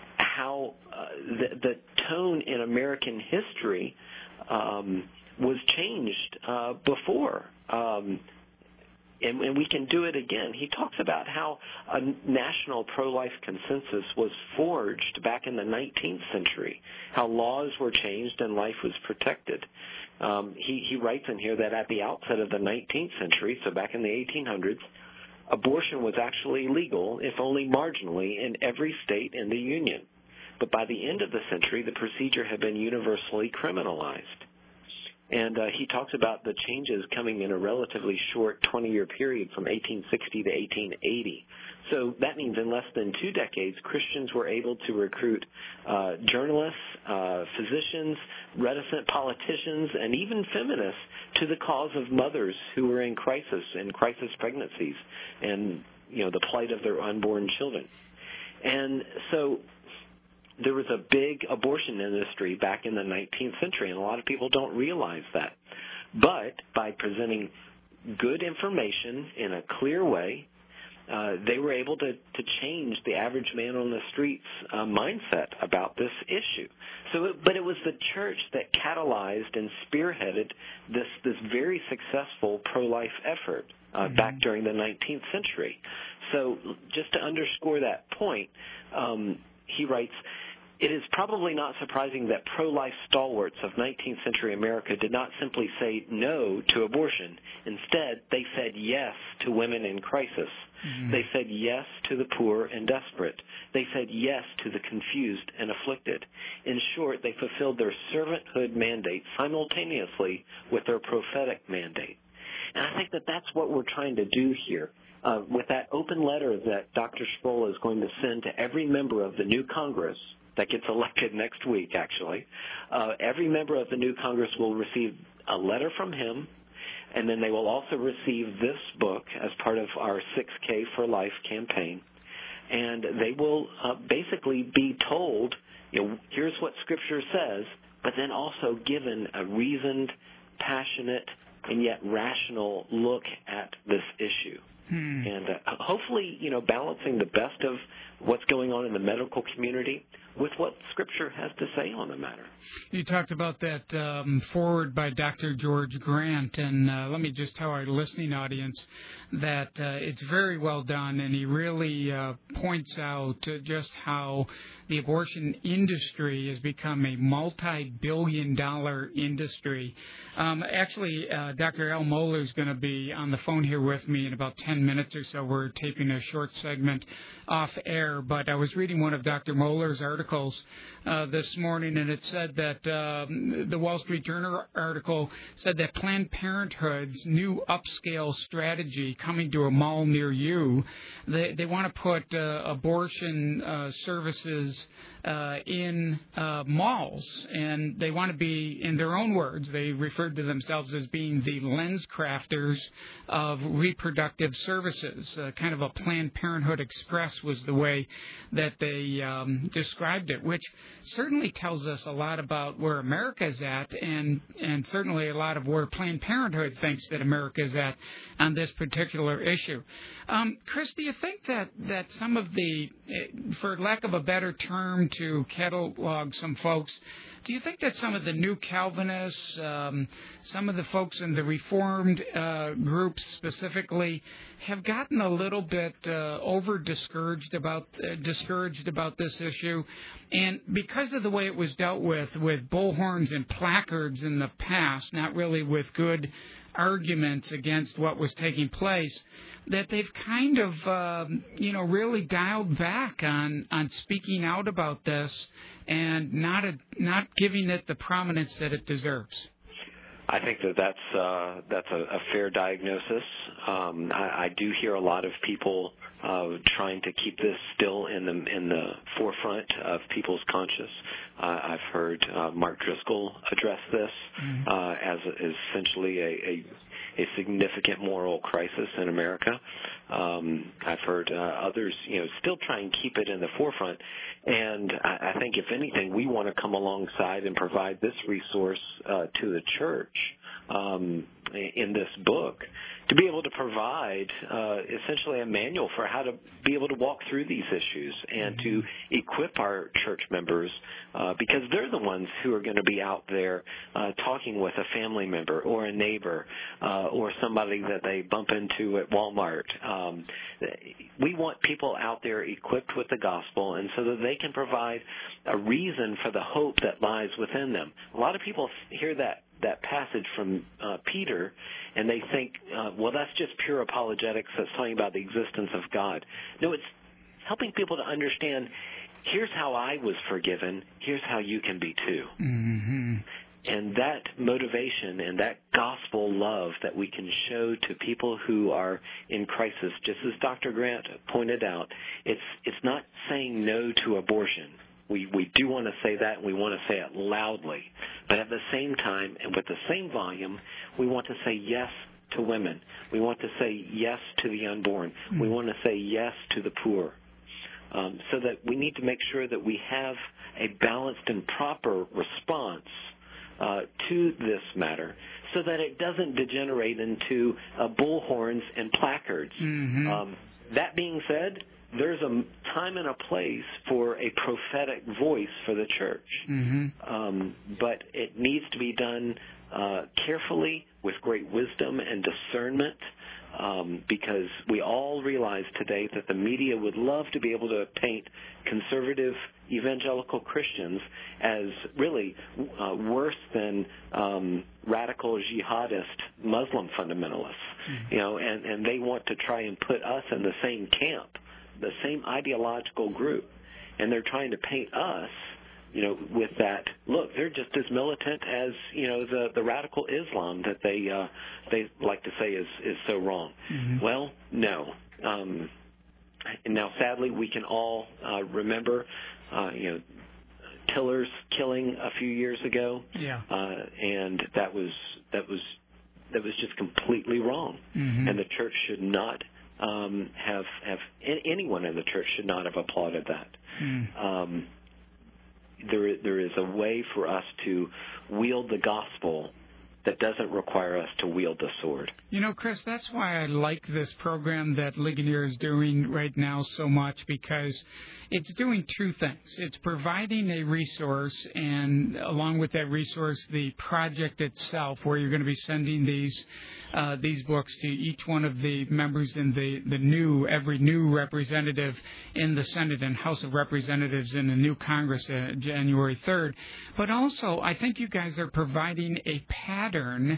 Speaker 11: how uh, the, the tone in American history um, was changed uh, before. Um, And, and we can do it again. He talks about how a national pro-life consensus was forged back in the nineteenth century, how laws were changed and life was protected. Um, he, he writes in here that at the outset of the nineteenth century, so back in the eighteen hundreds, abortion was actually legal, if only marginally, in every state in the Union. But by the end of the century, the procedure had been universally criminalized. And uh, he talks about the changes coming in a relatively short twenty-year period from eighteen sixty to eighteen eighty. So that means in less than two decades, Christians were able to recruit uh, journalists, uh, physicians, reticent politicians, and even feminists to the cause of mothers who were in crisis, in crisis pregnancies, and, you know, the plight of their unborn children. And so there was a big abortion industry back in the nineteenth century, and a lot of people don't realize that. But by presenting good information in a clear way, uh, they were able to, to change the average man on the street's uh, mindset about this issue. So, it, but it was the church that catalyzed and spearheaded this this very successful pro-life effort uh, mm-hmm. back during the nineteenth century. So, just to underscore that point, um, he writes, it is probably not surprising that pro-life stalwarts of nineteenth century America did not simply say no to abortion. Instead, they said yes to women in crisis. Mm-hmm. They said yes to the poor and desperate. They said yes to the confused and afflicted. In short, they fulfilled their servanthood mandate simultaneously with their prophetic mandate. And I think that that's what we're trying to do here. Uh, with that open letter that Doctor Sproul is going to send to every member of the new Congress that gets elected next week, actually, uh, every member of the new Congress will receive a letter from him, and then they will also receive this book as part of our six K for Life campaign. And they will uh, basically be told, you know, here's what Scripture says, but then also given a reasoned, passionate, and yet rational look at this issue.
Speaker 3: Hmm.
Speaker 11: And uh, hopefully, you know, balancing the best of what's going on in the medical community with what Scripture has to say on the matter.
Speaker 3: You talked about that um, foreword by Doctor George Grant, and uh, let me just tell our listening audience that uh, it's very well done, and he really uh, points out uh, just how the abortion industry has become a multi-billion dollar industry. Um, actually, uh, Doctor Al Mohler is going to be on the phone here with me in about ten minutes or so. We're taping a short segment off air, but I was reading one of Doctor Mohler's articles uh, this morning, and it said that um, the Wall Street Journal article said that Planned Parenthood's new upscale strategy coming to a mall near you, they, they want to put uh, abortion uh, services Uh, in uh, malls, and they want to be, in their own words, they referred to themselves as being the lens crafters of reproductive services. Uh, kind of a Planned Parenthood Express was the way that they um, described it, which certainly tells us a lot about where America's at, and and certainly a lot of where Planned Parenthood thinks that America's at on this particular issue. Um, Chris, do you think that, that some of the, for lack of a better term to catalog some folks, do you think that some of the new Calvinists, um, some of the folks in the Reformed uh, groups specifically, have gotten a little bit uh, over discouraged about uh, discouraged about this issue, and because of the way it was dealt with with bullhorns and placards in the past, not really with good arguments against what was taking place, that they've kind of, um, you know, really dialed back on, on speaking out about this and not a, not giving it the prominence that it deserves.
Speaker 11: I think that that's uh, that's a, a fair diagnosis. Um, I, I do hear a lot of people uh, trying to keep this still in the in the forefront of people's conscience. Uh, I've heard uh, Mark Driscoll address this mm-hmm. uh, as, as essentially a, a a significant moral crisis in America. Um, I've heard uh, others, you know, still try and keep it in the forefront. And I, I think, if anything, we want to come alongside and provide this resource uh, to the church um, in this book to be able to provide uh, essentially a manual for how to be able to walk through these issues and to equip our church members uh, because they're the ones who are going to be out there uh, talking with a family member or a neighbor uh, or somebody that they bump into at Walmart. Um, we want people out there equipped with the gospel, and so that they can provide a reason for the hope that lies within them. A lot of people hear that that passage from uh, Peter, and they think, uh, well, that's just pure apologetics. That's talking about the existence of God. No, it's helping people to understand, here's how I was forgiven. Here's how you can be too.
Speaker 3: Mm-hmm.
Speaker 11: And that motivation and that gospel love that we can show to people who are in crisis, just as Doctor Grant pointed out, it's it's not saying no to abortion. We we do want to say that, and we want to say it loudly. But at the same time, and with the same volume, we want to say yes to women. We want to say yes to the unborn. Mm-hmm. We want to say yes to the poor. Um, so that we need to make sure that we have a balanced and proper response uh, to this matter, so that it doesn't degenerate into uh, bullhorns and placards.
Speaker 3: Mm-hmm.
Speaker 11: Um, that being said, there's a time and a place for a prophetic voice for the church.
Speaker 3: Mm-hmm.
Speaker 11: Um, but it needs to be done uh, carefully with great wisdom and discernment um, because we all realize today that the media would love to be able to paint conservative evangelical Christians as really uh, worse than um, radical jihadist Muslim fundamentalists. Mm-hmm. You know, and, and they want to try and put us in the same camp, the same ideological group, and they're trying to paint us, you know, with that, look, they're just as militant as, you know, the, the radical Islam that they uh, they like to say is, is so wrong.
Speaker 3: Mm-hmm.
Speaker 11: Well, no. Um, and now, sadly, we can all uh, remember, uh, you know, Tiller's killing a few years ago,
Speaker 3: yeah,
Speaker 11: uh, and that was that was that was just completely wrong,
Speaker 3: mm-hmm.
Speaker 11: and the church should not. Um, have have anyone in the church should not have applauded that.
Speaker 3: Mm.
Speaker 11: Um, there there is a way for us to wield the gospel that doesn't require us to wield the sword.
Speaker 3: You know, Chris, that's why I like this program that Ligonier is doing right now so much, because it's doing two things. It's providing a resource, and along with that resource, the project itself, where you're going to be sending these uh, these books to each one of the members in the, the new, every new representative in the Senate and House of Representatives in the new Congress uh, January third. But also, I think you guys are providing a pattern pattern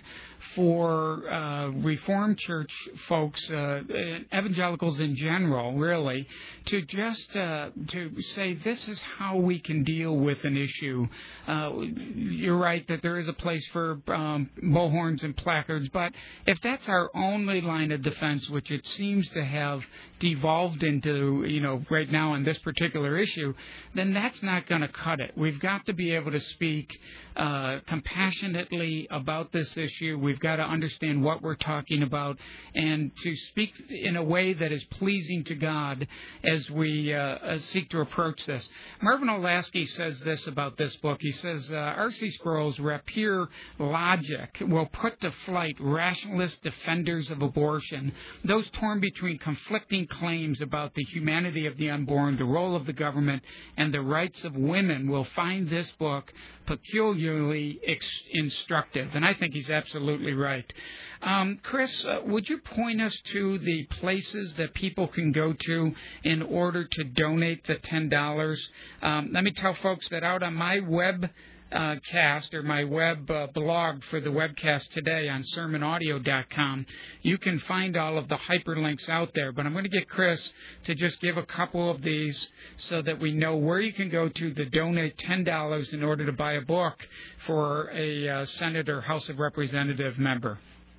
Speaker 3: for uh, Reformed Church folks, uh, evangelicals in general, really, to just uh, to say this is how we can deal with an issue. Uh, you're right that there is a place for um, bullhorns and placards, but if that's our only line of defense, which it seems to have devolved into, you know, right now on this particular issue, then that's not going to cut it. We've got to be able to speak uh, compassionately about this issue. We've got to understand what we're talking about and to speak in a way that is pleasing to God as we uh, seek to approach this. Marvin Olasky says this about this book. He says, uh, R C Sproul's rapier logic will put to flight rationalist defenders of abortion, those torn between conflicting claims about the humanity of the unborn, the role of the government, and the rights of women will find this book peculiarly ex- instructive. And I think he's absolutely right. Um, Chris, uh, would you point us to the places that people can go to in order to donate the ten dollars? Um, let me tell folks that out on my web Uh, cast or my web uh, blog for the webcast today on sermon audio dot com. You can find all of the hyperlinks out there, but I'm going to get Chris to just give a couple of these so that we know where you can go to to donate ten dollars in order to buy a book for a uh, Senate or House of Representative member.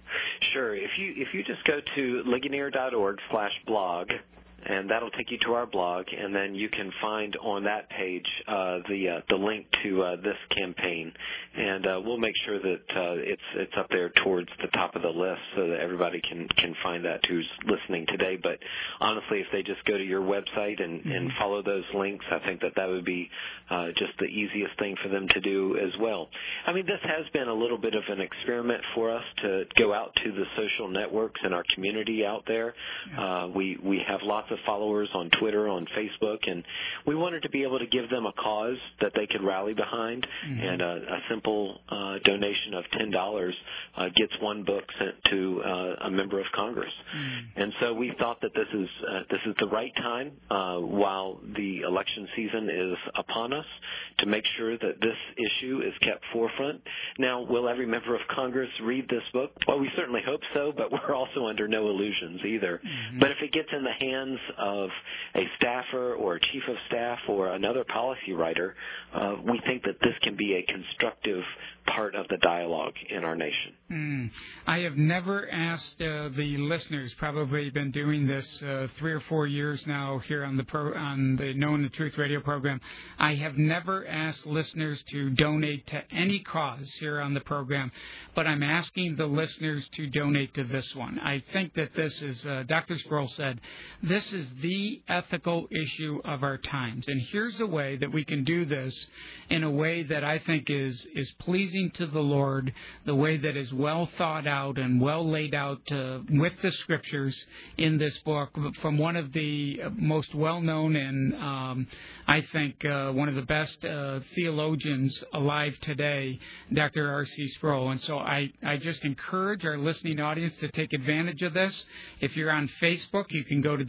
Speaker 11: Sure. If you if you just go to ligonier dot org slash blog, and that'll take you to our blog, and then you can find on that page uh, the uh, the link to uh, this campaign, and uh, we'll make sure that uh, it's it's up there towards the top of the list so that everybody can, can find that who's listening today. But honestly, if they just go to your website and, mm-hmm. and follow those links, I think that that would be uh, just the easiest thing for them to do as well. I mean, this has been a little bit of an experiment for us to go out to the social networks in our community out there. Yeah. Uh, we we have lots of followers on Twitter, on Facebook, and we wanted to be able to give them a cause that they could rally behind, mm-hmm. and a, a simple uh, donation of ten dollars uh, gets one book sent to uh, a member of Congress. Mm-hmm. And so we thought that this is uh, this is the right time uh, while the election season is upon us to make sure that this issue is kept forefront. Now, will every member of Congress read this book? Well, we certainly hope so, but we're also under no illusions either. Mm-hmm. But if it gets in the hands of a staffer or a chief of staff or another policy writer, uh, we think that this can be a constructive part of the dialogue in our nation.
Speaker 3: Mm. I have never asked uh, the listeners, probably been doing this uh, three or four years now here on the pro, on the Knowing the Truth radio program. I have never asked listeners to donate to any cause here on the program, but I'm asking the listeners to donate to this one. I think that this is, uh, Doctor Sproul said, this is the ethical issue of our times. And here's a way that we can do this in a way that I think is, is pleasing to the Lord, the way that is well thought out and well laid out uh, with the scriptures in this book from one of the most well-known and um, I think uh, one of the best uh, theologians alive today, Doctor R C Sproul. And so I, I just encourage our listening audience to take advantage of this. If you're on Facebook, you can go to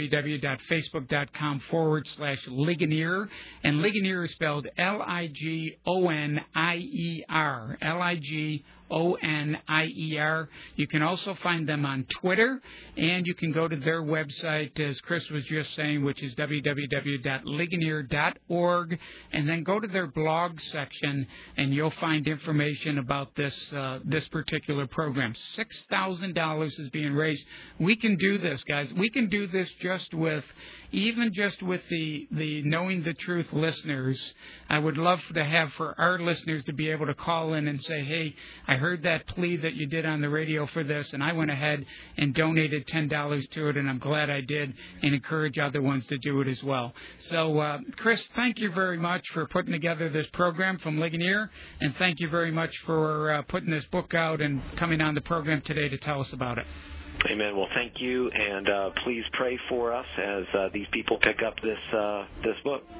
Speaker 3: www.facebook.com forward slash Ligonier. And Ligonier is spelled L I G O N I E R. L I G O N I E R. You can also find them on Twitter, and you can go to their website, as Chris was just saying, which is w w w dot ligonier dot org, and then go to their blog section, and you'll find information about this uh, this particular program. six thousand dollars is being raised. We can do this, guys. We can do this just with, even just with the, the Knowing the Truth listeners. I would love to have for our listeners to be able to call in and say, hey, I heard that plea that you did on the radio for this, and I went ahead and donated ten dollars to it, and I'm glad I did, and encourage other ones to do it as well. So, uh, Chris, thank you very much for putting together this program from Ligonier, and thank you very much for uh, putting this book out and coming on the program today to tell us about it.
Speaker 11: Amen. Well, thank you, and uh, please pray for us as uh, these people pick up this uh, this book.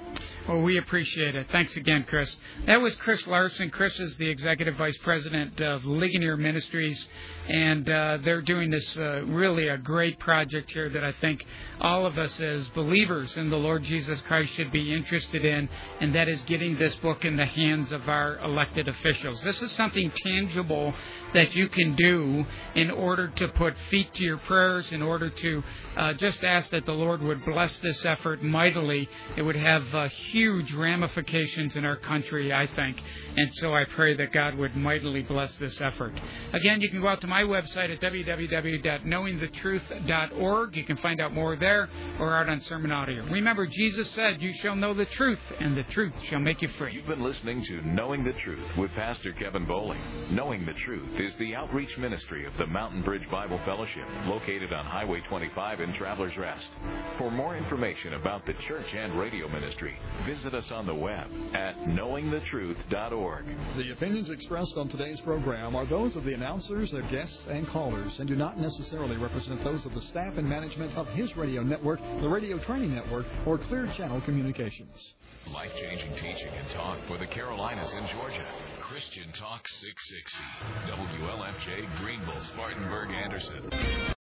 Speaker 3: Well, we appreciate it. Thanks again, Chris. That was Chris Larson. Chris is the Executive Vice President of Ligonier Ministries, and uh, they're doing this uh, really a great project here that I think all of us as believers in the Lord Jesus Christ should be interested in, and that is getting this book in the hands of our elected officials. This is something tangible that you can do in order to put feet to your prayers, in order to uh, just ask that the Lord would bless this effort mightily. It would have uh, huge ramifications in our country, I think, and so I pray that God would mightily bless this effort. Again, you can go out to my website at w w w dot knowing the truth dot org. You can find out more there or out on Sermon Audio. Remember, Jesus said, "You shall know the truth, and the truth shall make you free."
Speaker 2: You've been listening to Knowing the Truth with Pastor Kevin Bowling. Knowing the Truth is the outreach ministry of the Mountain Bridge Bible Fellowship, located on Highway twenty-five in Travelers Rest. For more information about the church and radio ministry, visit us on the web at knowing the truth dot org.
Speaker 6: The opinions expressed on today's program are those of the announcers, their guests, and callers, and do not necessarily represent those of the staff and management of his radio network, the Radio Training Network, or Clear Channel Communications.
Speaker 2: Life-changing teaching and talk for the Carolinas and Georgia. Christian Talk six sixty. W L F J, Greenville, Spartanburg, Anderson.